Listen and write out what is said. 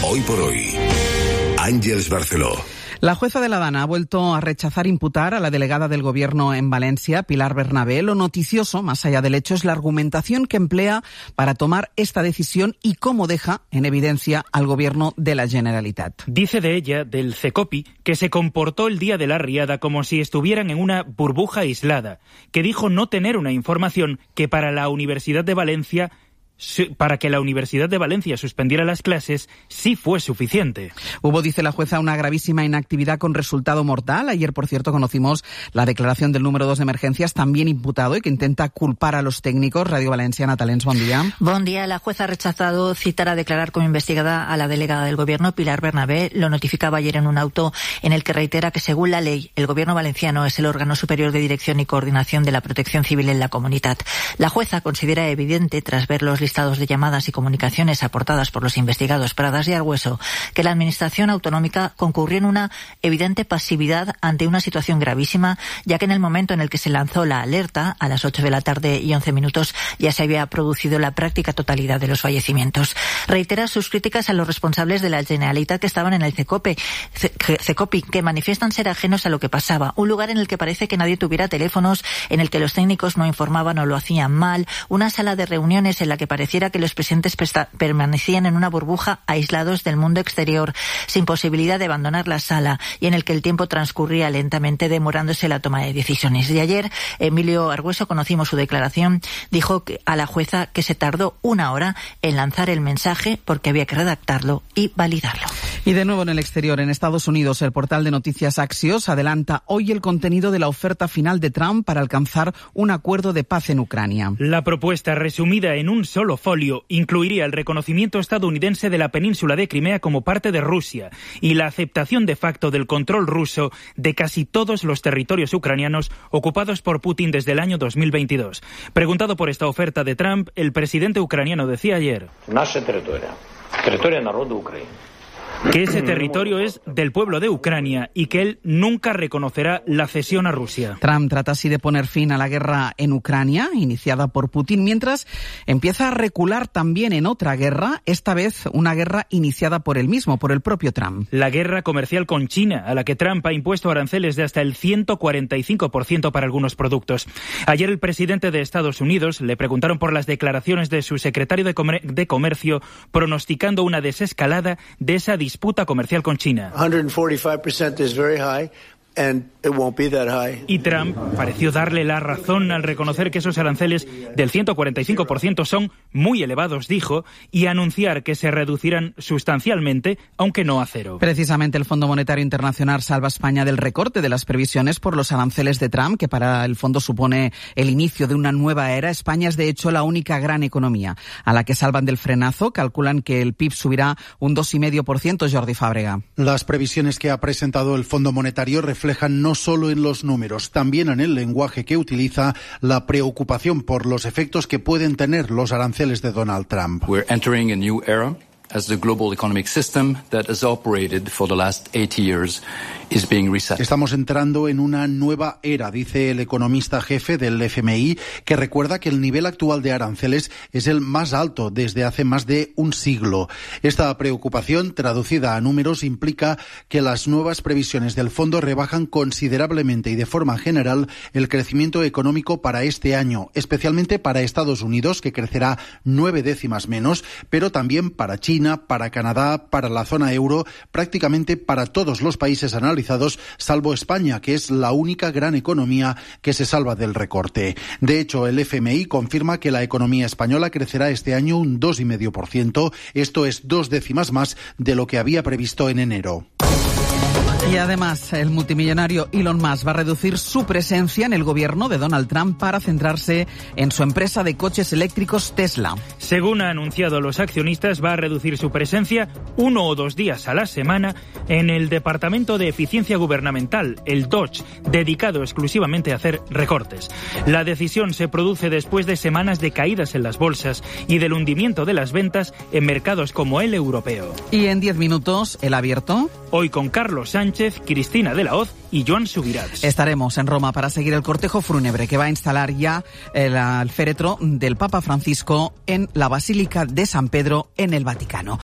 Hoy por hoy, Àngels Barceló. La jueza de La Dana ha vuelto a rechazar imputar a la delegada del Gobierno en Valencia, Pilar Bernabé. Lo noticioso, más allá del hecho, es la argumentación que emplea para tomar esta decisión y cómo deja en evidencia al Gobierno de la Generalitat. Dice de ella, del CECOPI, que se comportó el día de la riada como si estuvieran en una burbuja aislada, que dijo no tener una información que para que la Universidad de Valencia suspendiera las clases sí fue suficiente. Hubo, dice la jueza, una gravísima inactividad con resultado mortal. Ayer, por cierto, conocimos la declaración del número 2 de emergencias, también imputado y que intenta culpar a los técnicos. Radio Valencia, Natalens, buen día. Buen día. La jueza ha rechazado citar a declarar como investigada a la delegada del Gobierno, Pilar Bernabé. Lo notificaba ayer en un auto en el que reitera que, según la ley, el Gobierno valenciano es el órgano superior de dirección y coordinación de la protección civil en la comunidad. La jueza considera evidente, tras ver los listados de llamadas y comunicaciones aportadas por los investigados Pradas y Argüeso, que la Administración autonómica concurrió en una evidente pasividad ante una situación gravísima, ya que en el momento en el que se lanzó la alerta, a las 8 de la tarde y 11 minutos, ya se había producido la práctica totalidad de los fallecimientos. Reitera sus críticas a los responsables de la Generalitat que estaban en el CECOPI, que manifiestan ser ajenos a lo que pasaba, un lugar en el que parece que nadie tuviera teléfonos, en el que los técnicos no informaban o lo hacían mal, una sala de reuniones en la que pareciera que los presentes permanecían en una burbuja, aislados del mundo exterior, sin posibilidad de abandonar la sala, y en el que el tiempo transcurría lentamente, demorándose la toma de decisiones. Y ayer, Emilio Argüeso, conocimos su declaración, dijo a la jueza que se tardó 1 hora en lanzar el mensaje porque había que redactarlo y validarlo. Y de nuevo en el exterior, en Estados Unidos, el portal de noticias Axios adelanta hoy el contenido de la oferta final de Trump para alcanzar un acuerdo de paz en Ucrania. La propuesta, resumida en un solo folio, incluiría el reconocimiento estadounidense de la península de Crimea como parte de Rusia y la aceptación de facto del control ruso de casi todos los territorios ucranianos ocupados por Putin desde el año 2022. Preguntado por esta oferta de Trump, el presidente ucraniano decía ayer: Naša territoria народу України. Que ese territorio es del pueblo de Ucrania y que él nunca reconocerá la cesión a Rusia. Trump trata así de poner fin a la guerra en Ucrania, iniciada por Putin, mientras empieza a recular también en otra guerra, esta vez una guerra iniciada por él mismo, por el propio Trump. La guerra comercial con China, a la que Trump ha impuesto aranceles de hasta el 145% para algunos productos. Ayer el presidente de Estados Unidos le preguntaron por las declaraciones de su secretario de Comercio, pronosticando una desescalada de esa disputa comercial con China. 145% is very high. And it won't be that high. Y Trump pareció darle la razón al reconocer que esos aranceles del 145% son muy elevados, dijo, y anunciar que se reducirán sustancialmente, aunque no a cero. Precisamente el Fondo Monetario Internacional salva a España del recorte de las previsiones por los aranceles de Trump, que para el fondo supone el inicio de una nueva era. España es, de hecho, la única gran economía a la que salvan del frenazo. Calculan que el PIB subirá un 2,5%, Jordi Fàbrega. Las previsiones que ha presentado el Fondo Monetario reflejan no solo en los números, también en el lenguaje que utiliza, la preocupación por los efectos que pueden tener los aranceles de Donald Trump. We're entering a new era as the global economic system that has operated for the last 80 years is being reset. Estamos entrando en una nueva era, dice el economista jefe del FMI, que recuerda que el nivel actual de aranceles es el más alto desde hace más de un siglo. Esta preocupación, traducida a números, implica que las nuevas previsiones del fondo rebajan considerablemente y de forma general el crecimiento económico para este año, especialmente para Estados Unidos, que crecerá 9 décimas menos, pero también para China, para Canadá, para la zona euro, prácticamente para todos los países analizados, salvo España, que es la única gran economía que se salva del recorte. De hecho, el FMI confirma que la economía española crecerá este año un 2,5%. Esto es 2 décimas más de lo que había previsto en enero. Y además, el multimillonario Elon Musk va a reducir su presencia en el gobierno de Donald Trump para centrarse en su empresa de coches eléctricos Tesla. Según ha anunciado los accionistas, va a reducir su presencia 1 o 2 días a la semana en el Departamento de Eficiencia Gubernamental, el DOGE, dedicado exclusivamente a hacer recortes. La decisión se produce después de semanas de caídas en las bolsas y del hundimiento de las ventas en mercados como el europeo. Y en 10 minutos, El Abierto. Hoy con Carlos Sánchez, Cristina de la Hoz y Joan Subirats. Estaremos en Roma para seguir el cortejo fúnebre que va a instalar ya el féretro del Papa Francisco en la Basílica de San Pedro en el Vaticano.